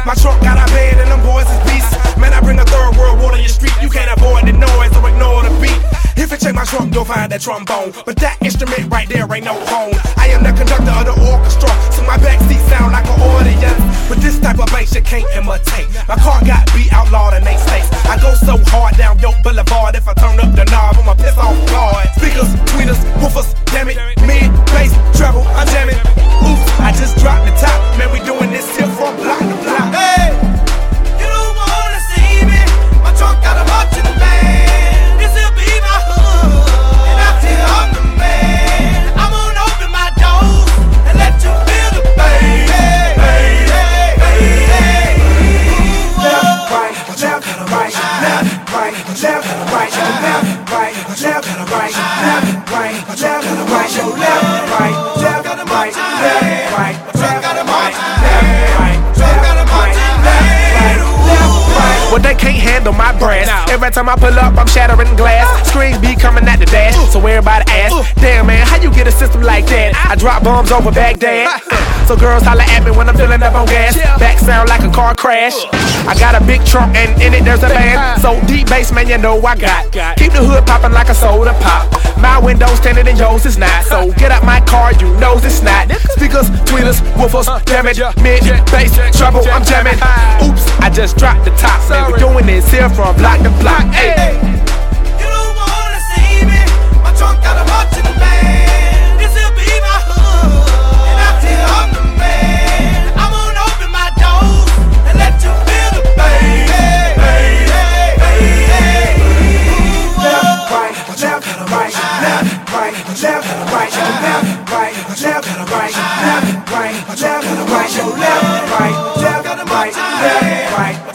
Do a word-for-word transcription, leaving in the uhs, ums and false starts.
My trunk got a bed and them boys is beasts. Man, I bring a third world war to your street. You can't avoid the noise or ignore the beat. If you check my trunk, you'll find that trombone. But that instrument right there ain't no phone. I am the conductor of the orchestra, so my backseat sound like an audience. With this type of bass you can't imitate. My car got beat outlawed in eight states. I go so hard down Yoke Boulevard. If I turn up the knob, I'ma piss off guard. Speakers, tweeters, woofers, damn it. Mid, bass, treble, I'm jamming. Oops, I just dropped the top. Man, we doing this here from block to block. Hey, you don't wanna see me. My trunk got a marching band. This'll be my hood, and I tell I'm the man. I'm gonna open my doors and let you feel the pain. Hey, hey, hey, hey, hey. Left, right, left, right, left, right, left, right, left, right, left, right, left, right, left, right, yo, left, right, left, right, left, right, left, right, left, right, left, right, left, right. Well, they can't handle my brass. Every time I pull up, I'm shattering glass. Screens be coming at the dash, so everybody ask, damn man, how you get a system like that? I drop bombs over Baghdad. So girls holler at me when I'm filling up on gas. Back sound like a car crash. I got a big trunk and in it there's a band. So deep bass, man, you know I got. Keep the hood popping like a soda pop. My windows tinted and yours is not. So get out my car, you know it's not. Speakers, tweeters, woofers, damage, mid, bass, treble, I'm jamming. Oops, I just dropped the top. Man, we doing this here from block to block. Hey. You don't wanna see me. My trunk got a marching band. This'll be my hood, and I tell I'm the man. I'm gonna open my doors and let you feel the pain. Hey, hey, hey, hey, hey. Left, right, left, right, left, right, left, right, left, right, left, right, left, right, left, right, yo, left, right, left, right, left, right.